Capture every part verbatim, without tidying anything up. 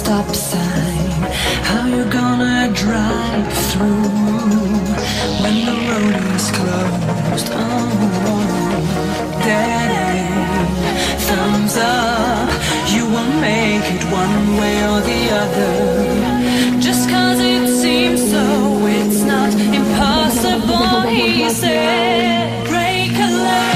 stop sign. How you gonna drive through when the road is closed? Oh, dead end, thumbs up. You won't make it one way or the other. Just cause it seems so, it's not impossible, he said. Break a leg.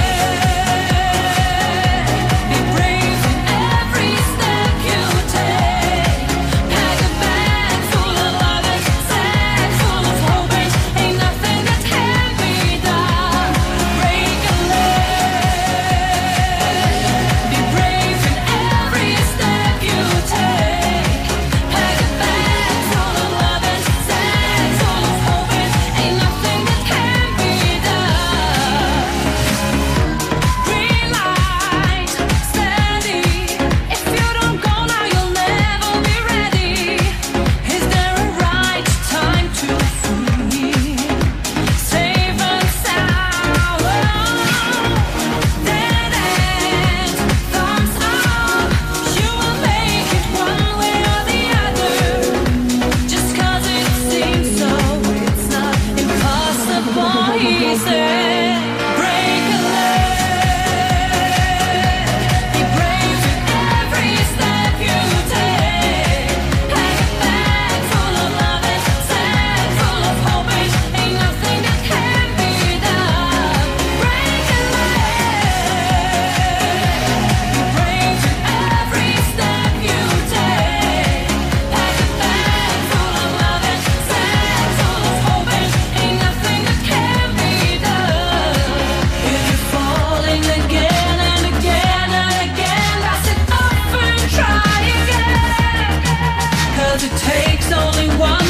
It takes only one.